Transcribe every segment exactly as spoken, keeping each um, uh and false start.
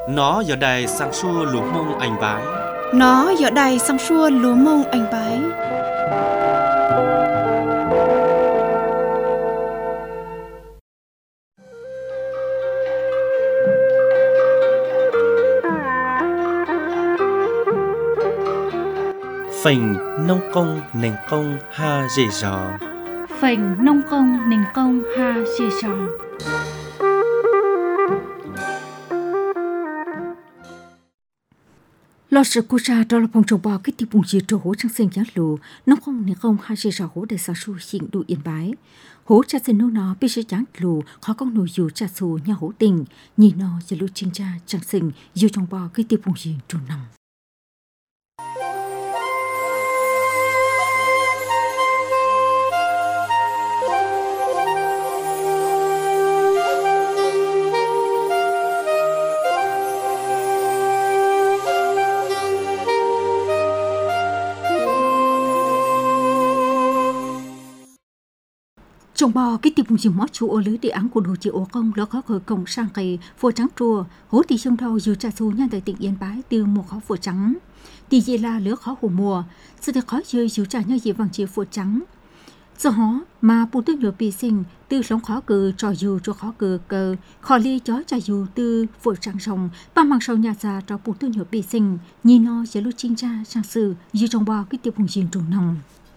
Nó giờ đây sang xua lúa mông anh bái. Nó giờ đây sang xua lúa mông anh bái. Phình nông công nền công ha dễ dò. Phình nông công nền công ha dễ dò. Lo sự cố ra đó là phong trào bò cái tiệp bùng gì trổ hố trong sinh giá lù nông công nền công ha dễ dò hố để sản xuất hiện đủ yên bái hố cha sinh nô nó biết sự trắng lù khó con nổi dù cha xù nhà hố tình nhìn nó giờ lúc chính cha chẳng sinh dù trong bò cái tiệp bùng gì trổ nằm. Trong bò cái tiệp dùng mót chú ô lưới địa án của đồ chị ô công lỡ khó khởi cổng sang cây phô trắng trùa hố thì trong đầu dù trà xu nhân tại tỉnh Yên Bái từ một khó phô trắng thì gì là lứa khó hồ mùa sự thì khó chơi dù trà nhau gì bằng chia phô trắng do hó mà bù tư nhựa bì sinh từ sống khó cử trò dù cho khó cử cờ khó ly chó trà dù từ phô trắng rồng ba mang sâu nhà già cho bù tư nhựa bì sinh nhìn nó sẽ lúc chính tra trang sử dù trong bò cái tiệp dùng gì trùng nòng.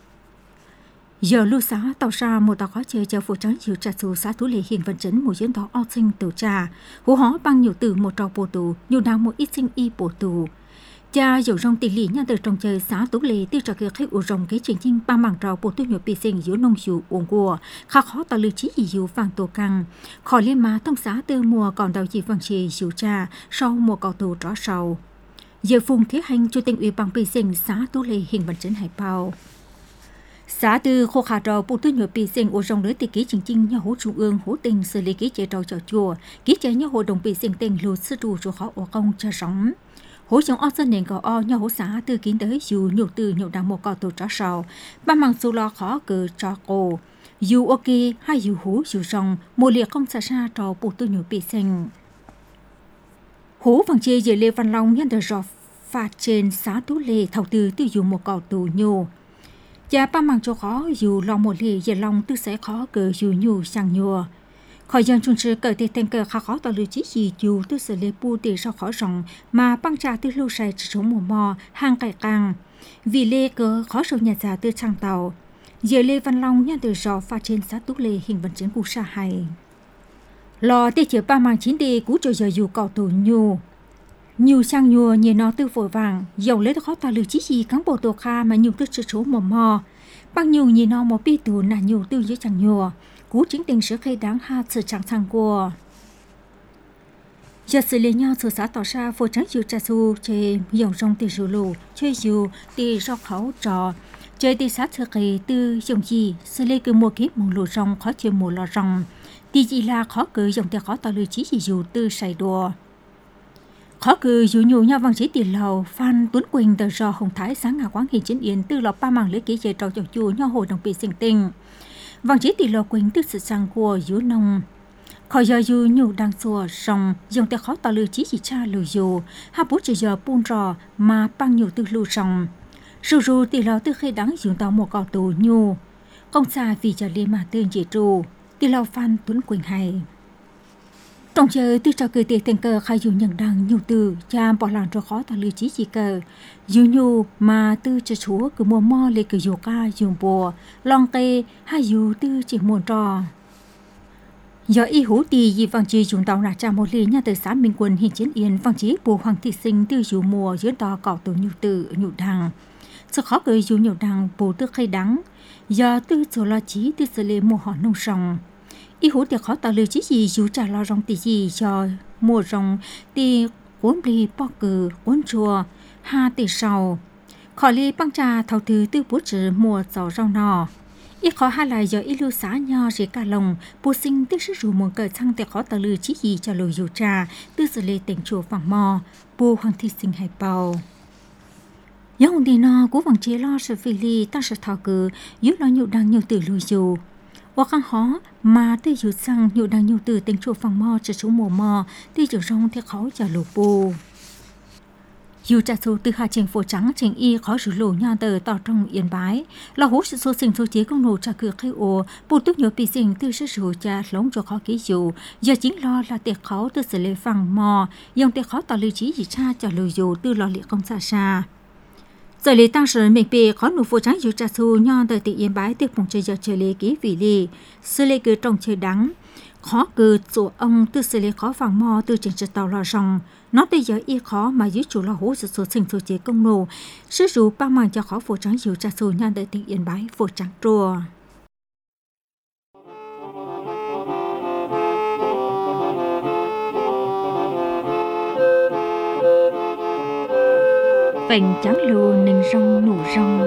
Giờ lưu xã tàu ra một tàu khó chơi cho phụ trắng chiều trà xù xã Tú Lệ hiện vận chấn một diễn đó ao sinh tổ trà hú hó bằng nhiều từ một trò bồ tù nhiều nào một ít sinh y bồ tù cha dầu rong tỷ lệ nhà từ trong chơi xã Tú Lệ tiêu trò kia khách u rong cái chuyện chinh ba mảng trò bồ tu nhiều bị sinh giữa nông dụ uổng của khá khó tàu lưu trí gì dụ vàng tổ căng khỏi liên má thông xã từ mùa còn đầu chỉ vàng chì dụ trà sau mùa cầu tù rõ sầu giờ phùng thế hành chủ tịch ủy ban bị sinh xã Tú Lệ hiện vận chấn hải bao xã từ khô khả trò bộ tư nhựa bị sinh ở trong lưới tỷ ký chính chính nhà hỗ trung ương hỗ tình xử lý ký chế trò trò chùa ký chế nhà hội đồng bị sinh tình lụt sư đủ cho khó ở công cho sống hỗ trong ở dân nền có o nhà hỗ xã từ kiến tới dù nhiều từ nhiều đảng một cò tổ trò sầu ba mang số lo khó cử trò cổ dù ok hay dù hú dù rong mùa liệt không xa xa trò bộ tư nhựa bị sinh hú bằng chia về Lê Văn Long nhân đời rò phạt trên xã Tú Lệ thầu từ từ dù một cò tù nhô cha ba mang cho khó dù lòng một lì giờ lòng tư sẽ khó cờ dù nhu sang nhua khỏi dân chung sư cờ thì thành cờ khá khó tạo lưu chí gì dù tư sẽ lê bu để sao khó rộng mà băng trà tư lưu say chỉ số mùa mò hang cải càng vì lê cờ khó sâu nhà già tư trang tàu giờ Lê Văn Long nhân từ giò pha trên xã Tú Lệ hình vận chấn cụ sa hay lò tê chở ba mang chín đi cú trời giờ dù cỏ tù nhu nhiều sang nhua nhìn nó tư vội vàng dầu lấy khó ta lưu chí gì cán bộ tổ kha mà nhiều tư sự số mò mò bằng nhiều nhìn nó một bi tù là nhiều tư dưới chẳng nhua cú chính tình sự khai đáng ha sự chẳng sang của giờ xử lý nhau sự xã tỏ ra phổ trắng chiều trà su chơi dòng trong tiền rượu lù chơi dù tiền rau khẩu trò chơi tiền sát sơ kỳ tư dòng gì xử lý cứ mua kiếp một lù rong khó chơi một lò rong thì gì là khó cử dòng tiền khó ta lưu chí gì dù tư xài đùa khó cử dù nhiều nhau văn chỉ tiền lầu Phan Tuấn Quỳnh tờ rò Hồng Thái sáng ngà quán hình chính yến tư lọc ba mảng lễ ký chế trò chồng chùa nhau hội đồng bị sinh tình văn chỉ tiền lầu Quỳnh tư sự sang của dưới nông khỏi giờ dù nhiều đang xua rong dòng tiền khó tạo lưu chí chỉ cha lưu dù hai bố chỉ giờ buôn rò mà băng nhiều tư lưu rong dù dù tiền lầu tư khi đáng dùng tàu một cò tù nhu công xa vì giờ liên mà tên chỉ trù tiền lầu Phan Tuấn Quỳnh hay trong chơi tư trò cười tiệc thành cờ khai dù nhận đăng nhiều từ cha bỏ làng cho khó ta lưu chí gì cờ dù nhu mà tư cho chúa cứ mua mo lê cứ dù ca dùng bùa long kê hay dù tư chỉ muốn trò do y hú tì gì vàng chỉ dùng tàu là cha một lý nhà từ xã Minh Quân hiện chiến yên vàng chỉ bùa hoàng thị sinh tư dù mùa dưới to cỏ từ nhiều từ nhiều đằng sự khó cười dù nhiều đằng bùa tư khai đắng do tư cho lo chí tư xử lý mùa họ nông sòng y hú tiệc khó tạo lưu chí gì dù trả lo rong tỷ gì cho mùa rong tỷ cuốn bì bó cử cuốn chùa ha tỷ sầu khỏi ly băng trà thầu thứ tư bố trừ mùa giàu rau nò y khó hai lại giờ y lưu xá nho rễ cả lồng bố sinh tích sức rủ mùa cờ sang tiệc khó tạo lưu chí gì cho lùi dù trà tư xử lý tỉnh chùa vàng mò bố hoàng thị sinh hải bào những đi nò cú vàng chế lo sự phi ly ta sẽ thảo cử yếu lo nhiều đăng nhiều từ lùi dù Hoặc khăn khó mà tư dụ sang nhiều đang nhiều từ tiếng chùa phẳng mò trở xuống mùa mò tư dụ rong theo khó trả lục bù. Dù trả số từ hạ trình phổ trắng trình y khó sử lộ nhà tờ tỏ trong Yên Bái là hố sự số sinh số chế công nổ trả cửa khai ổ bù tốt nhiều bị sinh từ sức sử trả lống cho khó ký dù giờ chính lo là tiệc khó từ xử lệ phẳng mò dòng tiệc khó tỏ lưu trí gì cha trả lời dù từ lo liệt công xa xa. Giờ lệ tăng sở mình bị khó nụ phổ trắng dù trả số nhà tờ tỉnh Yên Bái tiệc phòng chơi giờ chơi lệ ký vì lì sự lệ cứ trong chơi đắng khó cứ chỗ ông từ xử lý khó phẳng mò từ trình trực tàu lò rồng nó bây giờ y khó mà dưới chủ là hố sự số sinh số chế công nổ sử dụng ba màng cho khó phổ trắng dù trả số nhan đợi tỉnh Yên Bái phổ trắng trùa vành trắng lô nình rong nổ rong.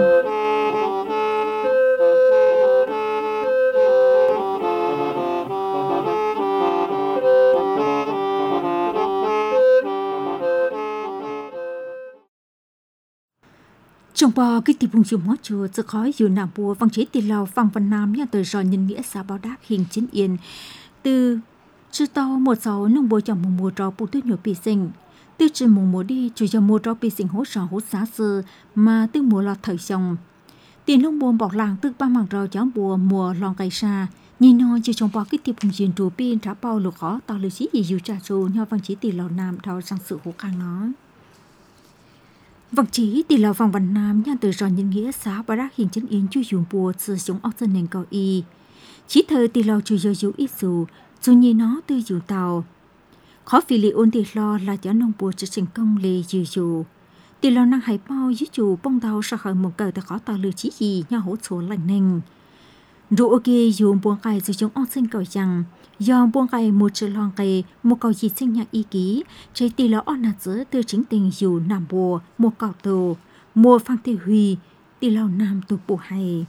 Trong bò cái tìm vùng chùa mót chùa sẽ khói dù nằm bùa văn chế tiền lào văn văn nam nhà từ rồi nhân nghĩa xã Bảo Đáp hình chính yên từ chư tàu một sáu nông bùa chồng mùa mùa trò bù tuyết nhổ bị sinh từ chư mùa mùa đi chủ cho mùa trò bị sinh hỗ trợ hỗ xã sư mà từ mùa lọt thời xong tiền nông bùa bọc làng từ ba mảng rau cháo bùa mùa lòn cây xa nhìn nó chỉ trong bò cái tìm vùng chùa trù pin trả bao lục khó tao lưu chí gì dù trả số nhau văn chế tiền lào nam thao sang sự hỗ khang nó. Vâng chí tỷ lào vòng văn nam nhà từ rồi nhân nghĩa xã Bảo Đáp hình chân yên chú dùng bùa sử dụng ốc dân nền cao y. Chí thời tỷ lào chú dơ dụ ít dù, dù như nó từ dù tàu. Khó vì lý ôn tỷ lo là cho nông bùa cho thành công lê dù dù. Tỷ lào năng hải bao dưới chủ bông tàu sau khỏi một cờ ta khó tàu lưu chí gì nhà hỗ số lành nền. Rủ ok dùng buông cài sử dụng ốc dân cầu rằng do buông cài một trở loang cài một cầu gì sinh nhà y ký trái tỷ lọ ổn nạt giữa từ chính tình dù nằm bùa một cầu tù mua phang tiêu huy tỷ lọ nam tụ bùa hay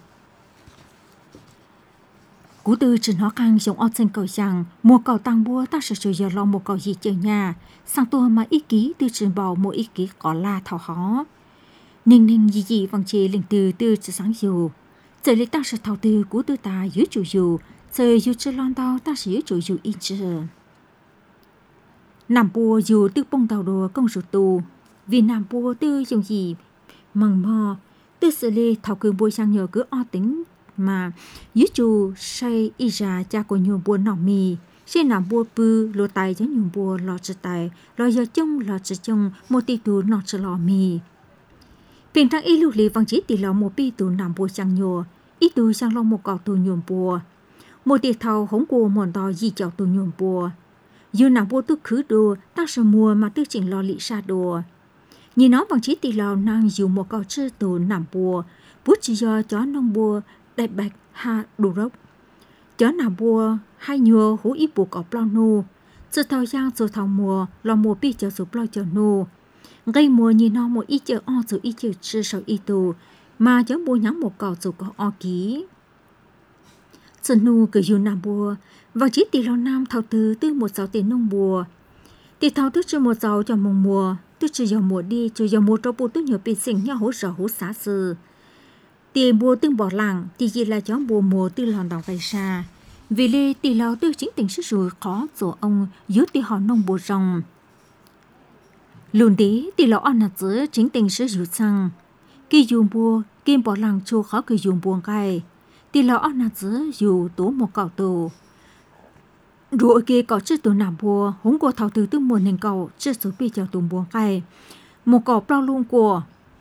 cú từ chỉ nó càng dùng ốc dân cầu rằng một cầu tăng bùa ta sẽ sử dụng lo một cầu gì chơi nhà sang tua mà y ký từ trường bầu một y ký có là thảo khó ninh ninh gì gì vang chê linh từ từ chỉ sáng dù giờ lấy ta sẽ thảo từ cú từ ta dưới chủ dù giờ dù chưa lon tao ta sẽ chủ dù in chưa nằm bùa dù tư bông tàu đồ công dù tù vì nằm bùa tư dùng gì mằng mò tư xử lý thảo cường bùa sang nhờ cứ o tính mà dưới chủ say y ra cha của nhiều bùa nọ mì xe nằm bùa bư lô tài cho nhiều bùa lọ chữ tài lọ giờ chung lọ chữ chung một tỷ tù nọ chữ lọ mì bình trang y lưu lý văn chí tỷ lọ một pi tù nằm bùa sang nhờ ít tù sang lo một cọ tù nhiều bùa một tiệt thầu hổng của mòn to gì chảo tù nhổm bùa dù nào bùa tức khứ đồ ta sẽ mua mà tư chỉnh lo lị xa đồ nhìn nó bằng chí tì lò năng dù một câu chữ tù nằm bùa bút chỉ do chó nông bùa đại bạch ha đồ rốc chó nằm bùa hai nhựa hú ít bùa có plo nô sự thầu giang sự thầu mùa lo mùa pi chờ sự plo chờ nô gây mùa nhìn nó một ít chờ o sự ít chờ chữ sau ít tù mà chó bùa nhắn một câu sự có o ký Sơn nu cứ dù nằm bùa, và chỉ tỷ lo nam thảo từ từ một sáu tiền nông bùa. Tỷ thảo tức cho một sáu cho mùng mùa, tức cho dòng mùa đi, cho dòng mùa cho bùa tức nhiều bị sinh nhau hỗ trợ hỗ xã sư. Tỷ bùa tương bỏ làng, tỷ gì là chó bùa mùa tư lòn đảo gây xa. Vì lê tỷ lao tư chính tình sức rồi khó dỗ ông dưới tỷ họ nông bùa rồng. Lùn tí tỷ lao ăn hạt giữa chính tình sức rụt xăng. Kỳ dùng bùa, kim bỏ làng chô khó cứ dùng buồn gai. Tỷ lão ăn nạt giữa dù tố một cậu tù. Rồi kia có chiếc tù nằm bùa, hống của thảo từ tư mùa nền cầu, chiếc số bị chào tù buồn cay. Một cậu bao luôn của.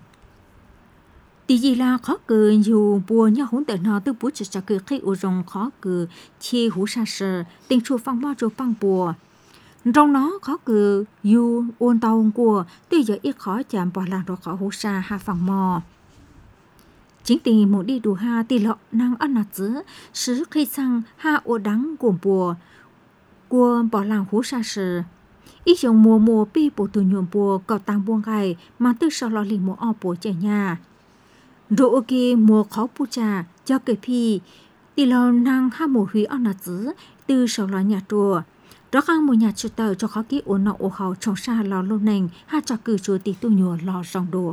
Tỷ gì là khó cử dù bùa nhau hống tệ nó tư bút chỉ cho cử khi ổ rồng khó cử chi hú xa sờ, tình chua phong bao trô băng bùa. Trong nó khó cử dù ôn tàu của, tư giờ ít khó chạm bỏ làng rồi khó hú xa hạ phẳng mò. Chính tình một đi đủ ha tỷ lọ năng ăn nạt giữa sứ khi sang ha ô đắng của bùa của bỏ làng hú xa sử. Ít dòng mùa mùa bi bộ tù nhuộm bùa cậu tăng buông gai mà tư sau lọ lì mùa o bùa chạy nhà. Rồi ô kì mùa khó bù trà cho kể phi tỷ lọ năng ha mùa hủy ăn nạt giữa tư sau lọ nhà chùa. Đó khang mùa nhà chùa tờ cho khó ký ổn nọ ô hào trong xa lọ lô nành ha cho cử chùa tỷ tu nhùa lọ rong đùa.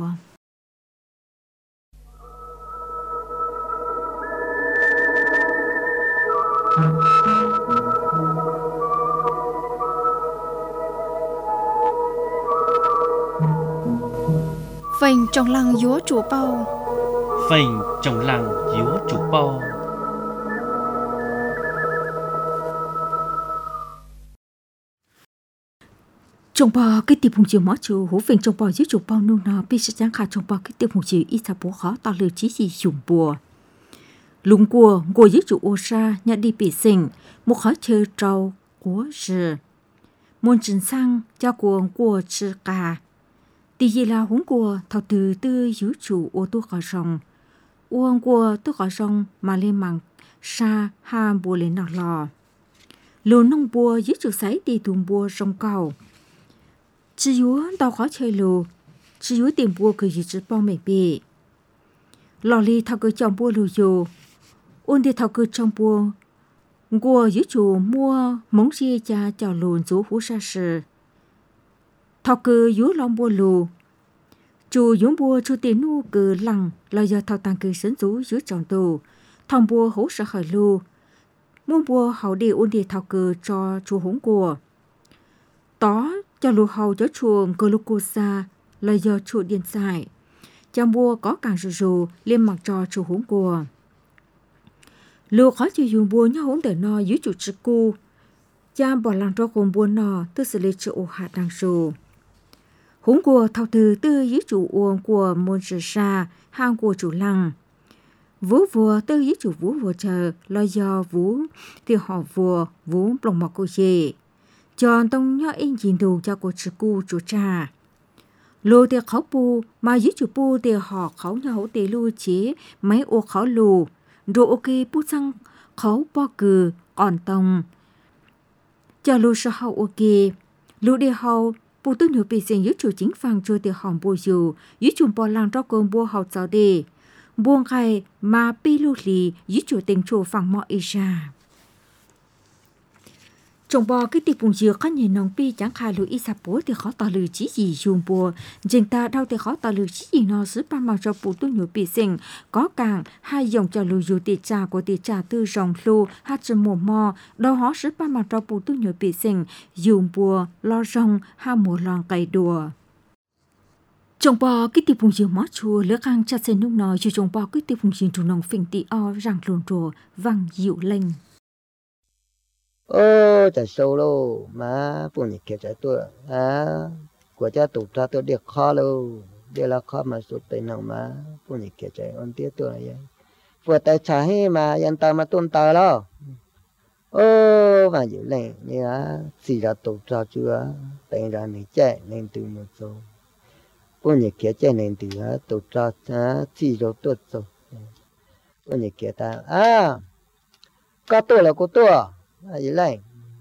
phanh trong lăng dúa chủ bao phành trong làng yếu chủ po trong bò cái tiệp hùng chiều mỏ chủ hú phình trong bò dưới chủ bao nô nọ bị sát giáng khả trong bò cái tiệp hùng chiều ít sa bố khó tao lừa chí gì dùng bùa lùng cua ngồi dưới chủ ô sa nhà đi bị sinh một khó chơi trâu của sự môn trình sang cho cuồng của chữ cả tí gì là húng của thảo từ tư dưới chủ ô tô khỏi rồng uông của tôi khỏi rồng mà lên mạng sa ha bùa lên nọ lò lù nông bùa dưới chủ sấy đi thùng bùa rồng cầu chỉ yếu đau khó chơi lù chỉ yếu tiền bùa cứ dưới chữ bao mẹ bì lò li thảo cứ trong bùa lù dù ôn đi thảo cứ trong bùa ngùa dưới chủ mua móng xia cha cho lùn chú hú sa sự thảo cứ dưới lòng bùa lù chủ yếu bùa chủ tiền nu cứ lằng là do thảo tăng cứ sến chú dưới trong tù thòng bùa hú sa khởi lù mua bùa hậu đi ôn đi thảo cứ cho chủ húng của tó cho lù hậu cho chuồng cơ lù cô xa là do chủ điện giải trong bùa có càng rù rù liên mặc cho chủ húng của lù khó chịu dùng bùa nhau hống để no dưới chủ trực cu cha bỏ làng cho cùng bùa nọ tư xử lý chủ hạt đằng sù hống của thảo từ tư dưới chủ uông của môn sử sa hang của chủ lăng vũ vua tư dưới chủ vũ vua chờ lo do vũ thì họ vua vũ lòng mọc cô gì chọn tông nhỏ in nhìn đủ cho của trực cu chủ trà lù thì khó pu mà dưới chủ pu thì họ khó nhau thì lưu chế mấy ô khó lù rồi ok bút sang khấu bo cừ còn tông cho lù sa hậu ok lù đi hậu bút tư nửa bị xem dưới chủ chính phang cho thì hỏng bùa dù dưới chủ bò làng cho con bùa hậu giáo đi buông khai mà pi lù lì dưới chủ tình chủ phang mọi ra trong bò cái tiệp bùng dừa có nhìn nòng pi chẳng khai lùi isa bố thì khó tỏ lử chí gì dùng bùa dành ta đau thì khó tỏ lử chí gì nó giữ ba màu cho bù tu nhủ bị sinh có càng hai dòng cho lùi dù tiệt trà của tiệt trà tư rồng lưu hát chân mùa mò đau họ giữ ba màu cho bù tu nhủ bị sinh dùng bùa lo rồng ha mùa lòn cày đùa trong bò cái tiệp bùng dừa mót chua lỡ khang chặt sen nước nói cho trong bò cái tiệp bùng dừa chủ nòng phình tị o răng lồn rùa văng dịu lên ô chạy sâu lô mà phụ nữ kia chạy tôi à của cha tụt ra tôi được khó lô để là khó mà sụt tay nào mà phụ nữ kia chạy ôn tiếc tôi này vừa tay trái mà yên tâm mà tuôn tờ lo ô và giữ này như á xì ra tụt ra chưa tay ra này chạy nên từ một số phụ nữ kia chạy nên từ á tụt ra á xì rồi tuột rồi phụ nữ kia ta à có tôi là cô tôi à gì này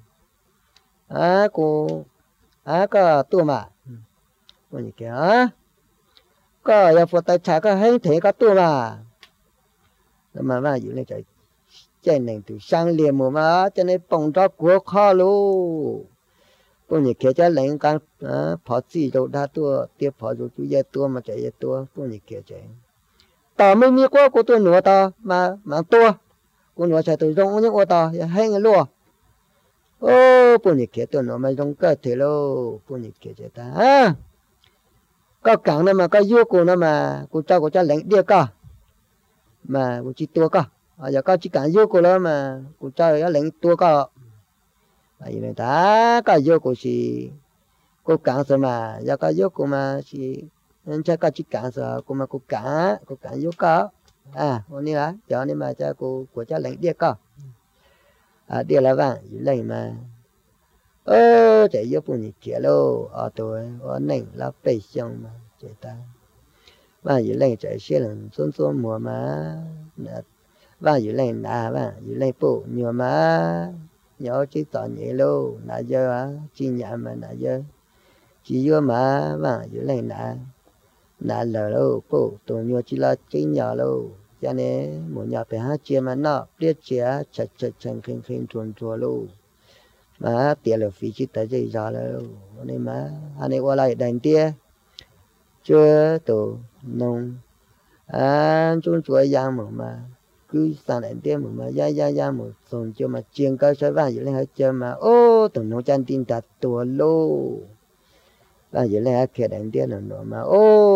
à cô à có tua mà cô nhỉ kia à có nhà phụ tay trái có hình thể có tua mà mà mà gì này chạy chạy này từ sang liền mà mà cho nên bông cho của khó luôn cô nhỉ kia cho lên càng à phá gì đâu đã tua tiếp phá rồi chú dây tua mà chạy dây tua cô nhỉ kia chạy tao mới mi qua cô tôi nữa tao mà mà tua cô nói chạy tôi rong những ô tô hay người lúa ô phụ nữ kia tôi nói mà rong cơ thể lô phụ nữ kia chạy ta à có cẳng này mà có vô cô nó mà cô cho cô cho lệnh đi cả mà cô chỉ tua cả à giờ có chỉ cẳng vô cô đó mà cô cho cái lệnh tua cả à vậy này ta có vô cô chỉ cô cẳng rồi mà giờ có vô cô mà chỉ nên chắc có chỉ cẳng rồi cô mà cô cẳng cô cẳng vô cả à hôm nay á cho nên mà cha cô của cha lệnh đi cả à đi là vàng lệnh mà ơ chạy vô phụ nữ kia lô ở tôi ở nền là bể xong mà chạy ta và dưới lệnh chạy xe lần xuân xuân mùa mà và dưới lệnh à và dưới lệnh phụ nhiều mà nhớ chỉ tỏ nhẹ lô là giờ á chỉ nhà mà là giờ chỉ vô mà và dưới lệnh là là lờ lô phụ tôi nhiều chỉ là chỉ nhỏ lô cho nên một nhà phải hát chia mà nó biết chia chặt chặt chặt khinh khinh chuồn chuồn luôn mà tiền là phí chỉ tới gì giờ luôn nên mà anh ấy qua lại đánh tiền chưa tổ nông à chúng chuối giang mà mà cứ sang đánh tiền mà mà ya ya ya một xong cho mà chiên cái sợi vàng vậy lên hết chơi mà ô tổ nông chăn tin đặt tua lô và vậy lên kia đánh tiền nữa mà ô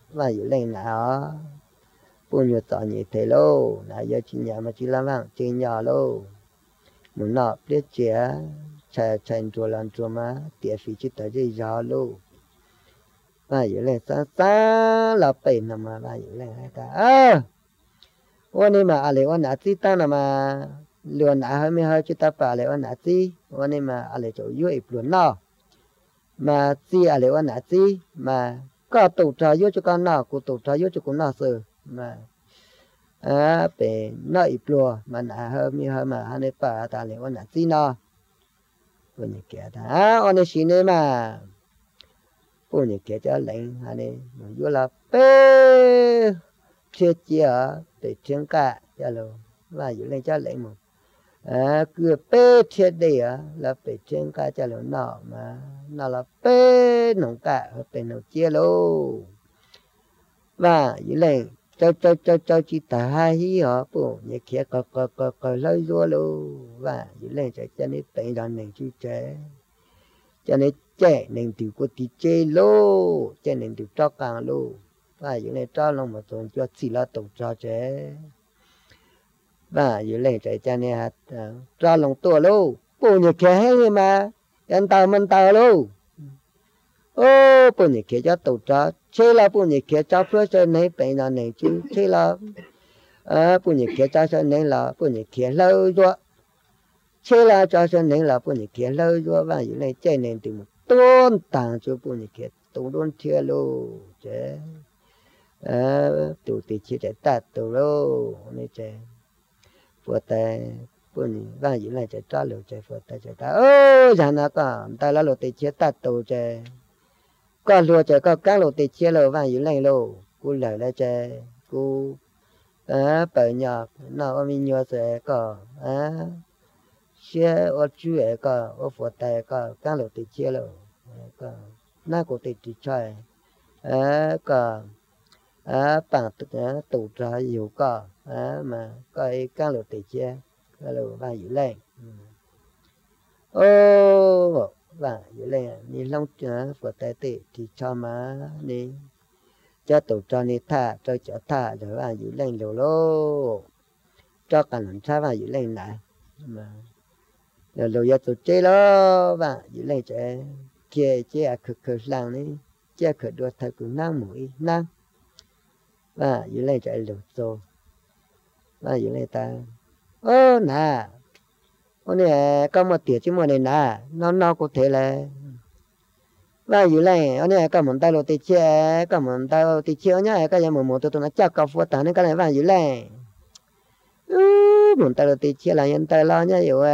và dữ lên nào bùn nhiều tỏ nhị thế lô là giờ chỉ nhà mà chỉ làm vàng chỉ nhỏ lô muốn nọ biết chia chạy chạy chùa làm chùa mà tiệt phí chỉ tới đây gió lô và dữ lên xa xa là bể nằm mà và dữ lên hay ta ơวันนี้มาอะไรวันอาทิตย์ตั้งนะมาเรือนอาให้ไม่ให้จุดตาป่าอะไรวันอาทิตย์วันนี้มาอะไรจะยุ่ยปลุนนอมาซีอะไรวันอาทิตย์มาก็ตุกใจยุ่ยจุกันนอกูตุกใจยุ่ยจุกันนอเสือมาอ่าเป็นนออีปลัวมันอาให้ไม่ให้มาให้ในป่าตาอะไรวันอาทิตย์นอวันนี้แกท่าอ่าวันนี้สิเนี่ยมาวันนี้แกจะเล่นอันนี้มันยุ่ยละเป้chết chia để tiếng cả cho lo và dụ lên cho lấy một à cứ bê chết đi à là phải tiếng cả cho lo nọ mà nọ là bê nông cả phải nông chia lô và dụ lên cho cho cho cho chị ta hai hi họ bố như kia có có có có lấy rùa lô và dụ lên cho cho nên bệnh đoàn nền chú trẻ cho nên trẻ nền tiểu của tí chê lô cho nên tiểu cho càng lô và những này cho lòng một tuần cho chỉ là tổ cho chế và những này chạy cha này cho lòng tua luôn bố nhật kia hay mà anh tao mình tao luôn ô bố nhật kia cho tổ cho chế là bố nhật kia cho phước cho này bệnh là này chứ chế là à bố nhật kia cho cho này là bố nhật kia lâu rồi chế là cho cho này là bố nhật kia lâu rồi và những này chơi này từ một tôn tàng cho bố nhật kia tổ đôn chia luôn chế à tụ tị chia chạy ta tụ lô này chạy vừa tay vừa nhỉ và những này chạy trả lượt chạy vừa tay chạy ta ơ giờ nào có ta là lượt tị chia ta tụ chạy có lúa chạy có các lượt tị chia lô và những này lô cú lời lại chạy cú à bởi nhỏ nào mình nhớ sẽ có à xe ở chú ấy có ở vừa tay có các lượt tị chia lô có na của tị chia chạy à có à bằng tự à tụ ra nhiều có à mà coi các lô tị chia các lô và dữ lên ô và dữ lên ni long à của tay tị thì cho má ni cho tụ cho ni thả cho cho thả rồi và dữ lên lô lô cho cả lần sau và dữ lên lại mà rồi lô giờ tụ chơi lo và dữ lên chơi kia chơi khử khử lăng ni chơi khử đua thay cũng năng mũi năng và dưới đây chạy lượt rồi và dưới đây ta ơ nè con này có một tiệt chứ mà này nè nó nó có thể là và dưới đây con này có một tay lô tê chia có một tay lô tê chia nhá cái gì mà một tụi nó chắc có phụ tán nên cái này và dưới đây một tay lô tê chia là nhân tay lo nhá hiểu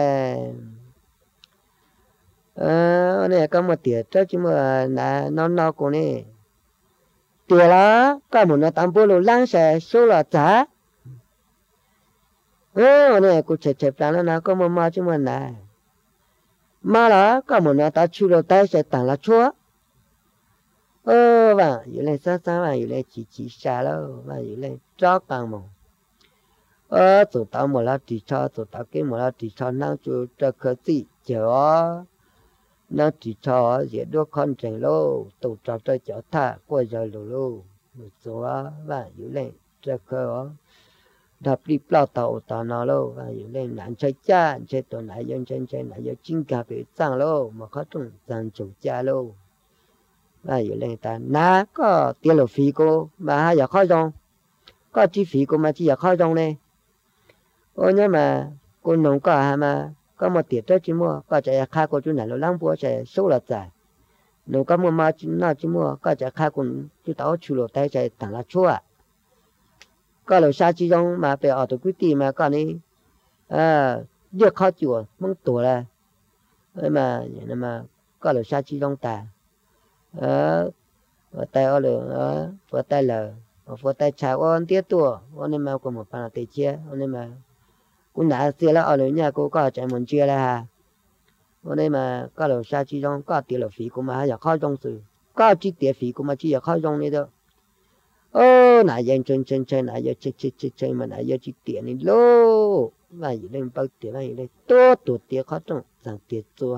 à con này có một tiệt chứ mà nè nó nó của này tiền là có một nó tạm bố lô lăng sẽ số là trả ơ này cô chạy chạy plan nó có một mà chứ mà này mà là có một nó ta chui lô tay sẽ tặng là chúa ơ và dưới này sát sát và dưới này chỉ chỉ xa đâu và dưới này cho càng mong ơ tụi tao một là chỉ cho tụi tao cái một là chỉ cho năng chú cho cơ gì chờ nó chỉ cho dễ đua con trẻ lô tụ trò chơi chở thả qua giờ lô lô một số và dưới lên cho cơ đập đi bao tàu tàu nó lô và dưới lên nạn chơi cha chơi tàu này dân chơi chơi này dân chính cả bị sang lô mà có trong dàn chủ cha lô và dưới lên ta ná có tiền lô phí cô mà hai giờ khó rong có chi phí cô mà chỉ giờ khó rong này ôi nhưng mà cô nông có hà mà có một tiệt tới chỉ mua có chạy khai của chú này nó lăng búa chạy số là chạy nếu có một mà chú nào chỉ mua có chạy khai của chú tao chú lột tay chạy thằng là chua có lối xa chỉ trong mà về ở tụi quý tì mà có này à việc khó chịu mong tuổi là mà nhưng mà có lối xa chỉ trong ta ờ ở tay ở lửa ở vừa tay lờ ở vừa tay chào ôn tiết tuổi ôn nên mà có một bàn tay chia ôn nên mà cũng đã xưa là ở lối nhà cô có chạy muốn chia là hà ở đây mà có lối xa chỉ trong có tiền lối phí của mà giờ khó trong sự có chi tiền phí của mà chỉ giờ khó trong này đâu ô nãy giờ chơi chơi chơi nãy giờ chơi chơi chơi chơi mà nãy giờ chỉ tiền này lô và gì lên bao tiền này đây tốt tốt tiền khó trong rằng tiền chua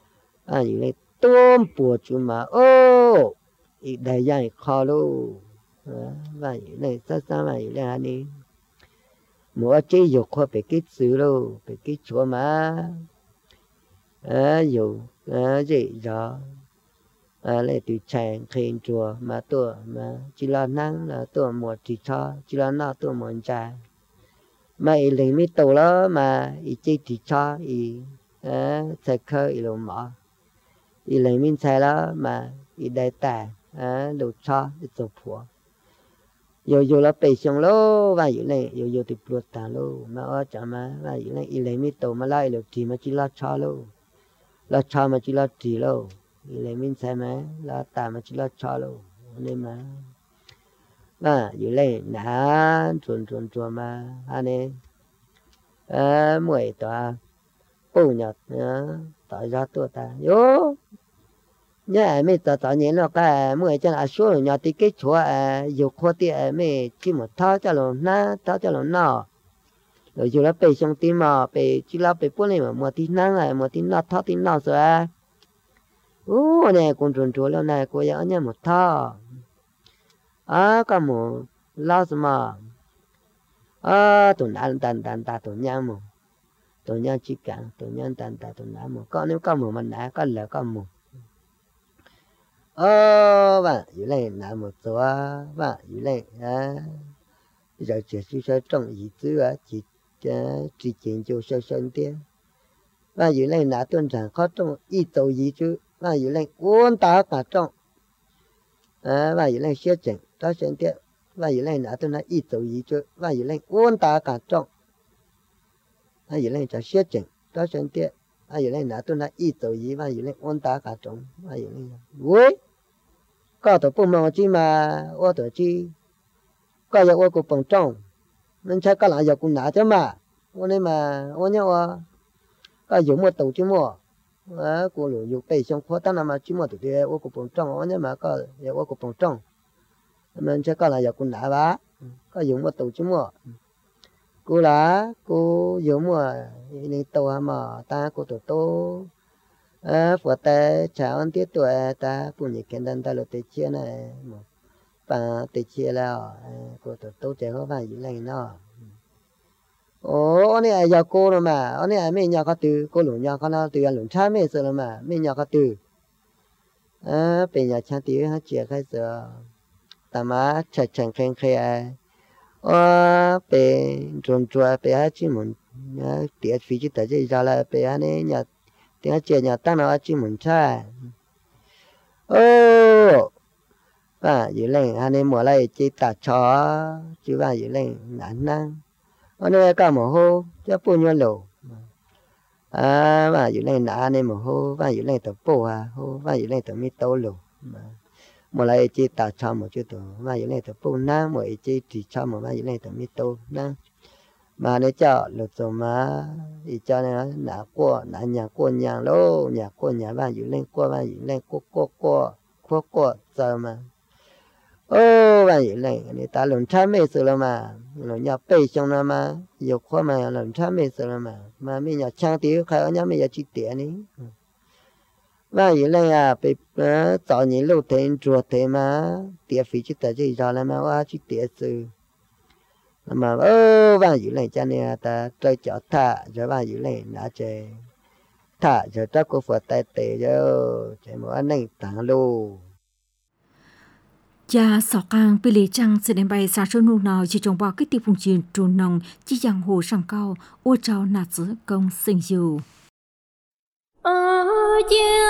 và gì lên tôm bùa chú mà ô ít đại dạng khó lô và như này sao sao mà như này đi mua chỉ dục khoa bị kích xử đâu bị kích chúa mà à dù à gì đó à lại từ chèn khen chùa mà tôi mà chỉ là năng là tôi một chỉ cho chỉ là nó tôi một trái mà ý lấy mi tổ đó mà ý chỉ chỉ cho ý à sẽ khơi ý luôn mà ý lấy mi sai đó mà ý đại tài à đồ cho ý tổ phù yo yo là bề xong lô và như này yo yo thì bớt ta lô mà ở chả mà và như này ý lấy mi tổ mà lại được thì mà chỉ là cho lô là cho mà chỉ là chỉ lô ý lấy mi sai mà là ta mà chỉ là cho lô nên mà và như này nã chuồn chuồn chuồn mà anh ấy à mười tòa bù nhật tỏi ra tua ta yo nhớ mấy tờ tờ nhện nó cái mười chân à số nhỏ tí cái chỗ à dục khoa tí à mấy chỉ một tháo cho nó na tháo cho nó nọ rồi dù là bề xong tí mà bề chỉ là bề bốn này mà một tí năng à một tí nọ tháo tí nọ rồi à ô này con trốn trốn lâu này cô nhớ nhớ một tháo à cái một lao mà à tụi ăn tàn tàn tàn tụi nhau mà tụi nhau chỉ cả tụi nhau tàn tàn tụi nhau mà có nếu có một mình đã có là có một ờ và như này là một số và như này à giờ chỉ suy sơ trong ý tứ à chỉ chỉ chuyện cho sơ sơ tiền và như này là tuần sản khó trong ý tổ ý chứ và như này quân ta cả trong à và như này xét chỉnh đó xem tiền và như này là tuần là ý tổ ý chứ và như này quân ta cả trong và như này là xét chỉnh đó xem tiền à như này là tuần là ý tổ ý và như này quân ta cả trong và như này vui có tổ bùn màu chi mà ô tổ chi có giờ ô của bông trồng nên chắc có lại giờ cũng nã chứ mà ô nên mà ô nhớ ô có dùng một tổ chứ mua à của lũ dùng bể xong khó tăng mà chứ mua tổ thì ô của bông trồng ô nhớ mà có giờ ô của bông trồng nên chắc có lại giờ cũng nã bá có dùng một tổ chứ mua cô lá cô dùng mua nên tổ mà ta của tổ tô à phụ ta chào anh tiếp tuổi ta phụ nữ kiến đơn ta lo tết chia này một và tết chia là của tổ tổ trẻ có vài gì này nó ồ anh ấy giờ cô rồi mà anh ấy mấy nhà có từ cô lũ nhà có nó từ anh lũ cha mấy giờ mà mấy nhà có từ à bây giờ cha từ hắn chia cái giờ ta má chạy chạy khen khen à bây trốn trốn bây hắn chỉ muốn tiệt phi chỉ tới giờ ra là bây hắn ấy nhà tiếng chia nhà tăng nó chỉ muốn cha ô và dưới lên anh em mua lại chỉ ta chó chứ và dưới lên nản năng anh em cả một hô cho bao nhiêu lỗ à và dưới lên nã anh em một hô và dưới lên tập bộ à hô và dưới lên tập mi tàu lỗ mua lại chỉ ta chó một chút thôi và dưới lên tập bộ năng mỗi chỉ chỉ chó một và dưới lên tập mi tàu năng mà nếu cho lột rồi mà thì cho nên là qua là nhà qua nhà lô nhà qua nhà bạnอยู่lên qua bạnอยู่lên qua qua qua qua qua giờ mà ô bạnอยู่lên người ta lột cha mẹ rồi mà lột nhà bể xong rồi mà nhiều qua mà lột cha mẹ rồi mà mà mình nhà trang tí khai ở nhà mình nhà chỉ tiền đi bạnอยู่lên à bị tạo những lô tiền chuột tiền mà tiền phí chỉ tới chỉ giờ là mà qua chỉ tiền sự mà ô vàng dữ này cho nên ta chơi chó thả cho vàng dữ này đã chơi thả cho chắc cô phật tay tệ cho chơi một anh này tặng luôn cha sọ càng bị lì trăng sẽ đem bay xa số nô nào chỉ trồng vào cái tiệp vùng truyền trồn nồng chỉ giang hồ sòng cao ô trao nạt giữ công sinh dù ô cha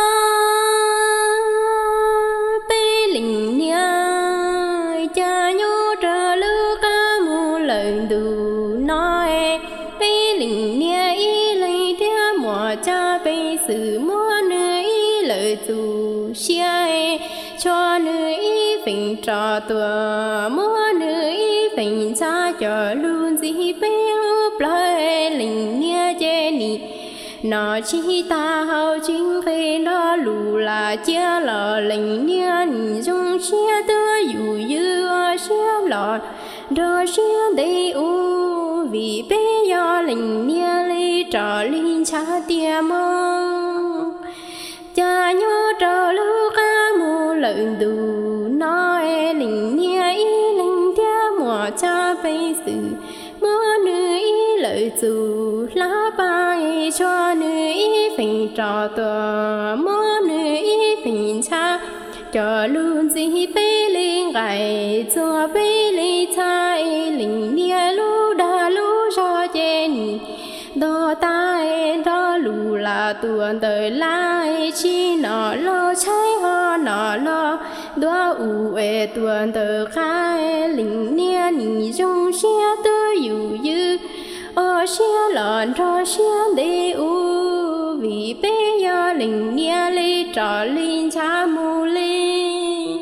bị lì nha cha nhô trở lưu ca mù lời đủ nói bị lì nha y lấy theo mùa cha bị sự mua nơi lời dù xia cho nơi phình trò tua mua nơi phình cha cho luôn gì bé úp lại lình nia chê nị nó chỉ ta hậu chính khi đó lù là chia lò lình nia nị dung chia tơ dù dư chia lò đó chia đầy u vì bé do lình nia lấy trò linh cha tia mong cha nhớ trò lưu ca mù lợn đủ nói linh nia ý linh tia mùa cha bây sự mưa nữ ý lợi dù lá bay cho nữ ý phải trò tòa mưa nữ ý phải cha cho luôn gì bê linh gài cho bê linh cha linh nia lu đa lu cho chén đó tai đó lù là tuần đời lại chi nọ lo trái hoa nọ lo đó u ê tuần đời khai linh nia nhị trong xe tư yu yu ở xe lợn cho xe đi u vì bé giờ linh nia li trò linh cha mù li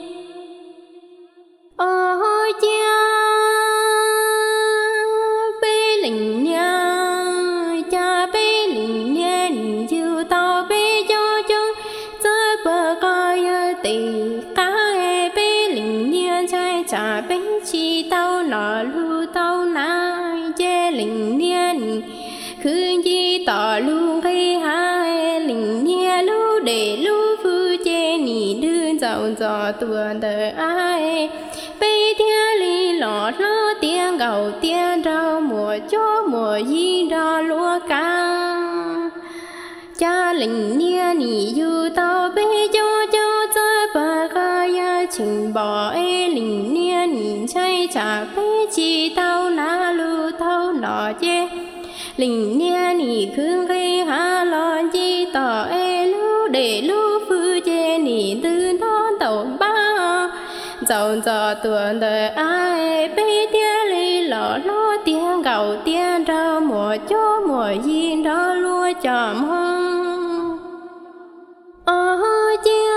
ở cha bé linh nia cha bé linh nia như tao bé cho chung chơi bờ coi tì cá bé linh nia trai cha bé chi tao nọ lu tao nai chê linh nia cứ gì tỏ lu khi hai linh nia lu để lu phu chê nì đưa dạo dò tuần đời ai bây tia li lọ lo tiếng gầu tiếng rau mùa cho mùa gì đó lúa cá cha linh nia nì du tao bây cho cho chơi bà ca ya chỉnh bỏ ê linh nia nì chay chả bây chi tao na lu tao nọ chê linh nia nì khương khi ha lo chi tỏ ê lu để lu phu chê nì tư nó tàu ba dạo dò tuần đời ai bây tia li lọ lo tiếng gầu tiếng rau mùa cho mùa gì đó lúa chòm hông ở chia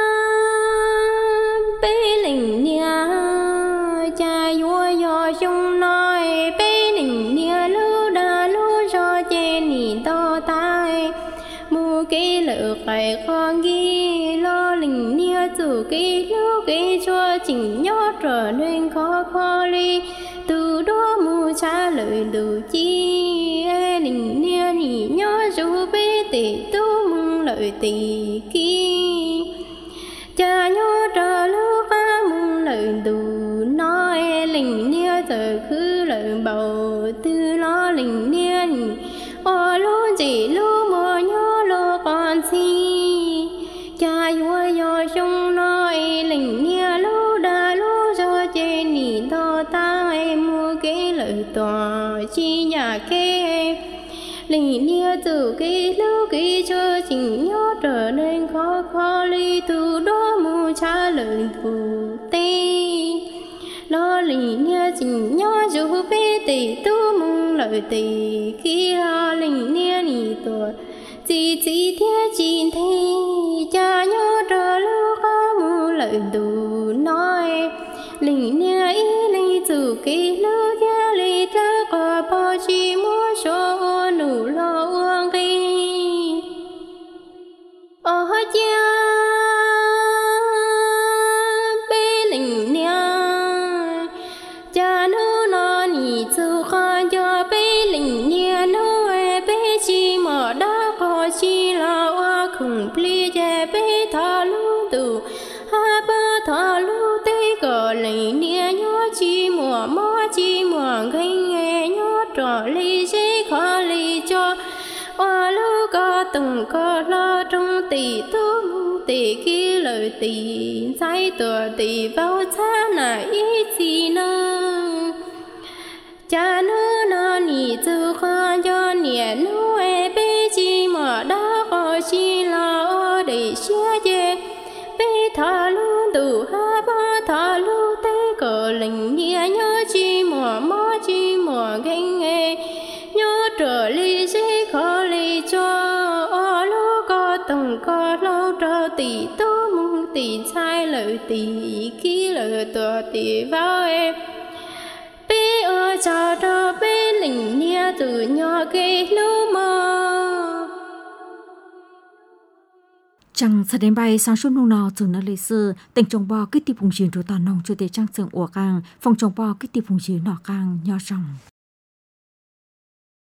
bây linh nia cha vua do chung nói bây linh nia lu đa lu cho chê nì to tai mu kê lợ khai con ghi lo linh nia dù kê lu kê cho chỉnh nhó trở nên khó khó li từ đó mu cha lời đủ chi e linh nia nì nhó dù bê tì tu mừng lợi tì ki cha nhó trở lu ca mừng lợi đủ nói linh nia giờ cứ lợi bầu tư lo linh nia nì ô lu chỉ lu mùa nhó lu con si cha vua do chung nói linh nia lu đa lu cho chê nì to ta em mua cái lợi tòa chi nhà kê linh nia từ cái lu cái cho chỉnh nhó trở nên khó khó li từ đó mua cha lợi thù tê lo linh nia chỉnh nhó dù bê tì tu mừng lợi tì khi lo linh nia nì tuổi chỉ chỉ theo chỉ thấy cha nhớ trở lu có mu lợi đủ nói linh nia ý linh dù kỳ lu kia li ta có bao chi mua số nụ lo uông kỳ ở cha bê linh nia cha nu nó nì dù khó cho bê linh nia nu e bê chi mở đó có chi là hoa khủng pli chè bê thọ lu tù ha bơ thọ lu tê cờ linh nia nhó chi mùa mó chi mùa gây nghe nhó trò ly dễ khó ly cho hoa lu có từng có lo trong tỷ tu mu tỷ kia lời tỷ trái tùa tỷ vào cha là ý gì nơ cha nữ nó nì tư khoa cho nè nu e bê chi mà đã có chi lo để xia chê bê thọ lu tù ha ba thọ lu tê cờ linh nia nhớ chi mà mó chi mà ganh nghe nhớ trở ly dễ khó ly cho ô lu có từng có lâu trở tỷ tu mong tỷ sai lời tỷ ký lời tùa tỷ vào em bê ở cha đó bê linh nia từ nhỏ cây lu mơ chẳng sẽ đến bay sáng suốt nung nọ từ nơi lịch sử tỉnh trồng bò cái tiệp vùng chiến rồi toàn nông cho tới trang trường ủa càng phòng trồng bò cái tiệp vùng chiến nọ càng nhỏ ròng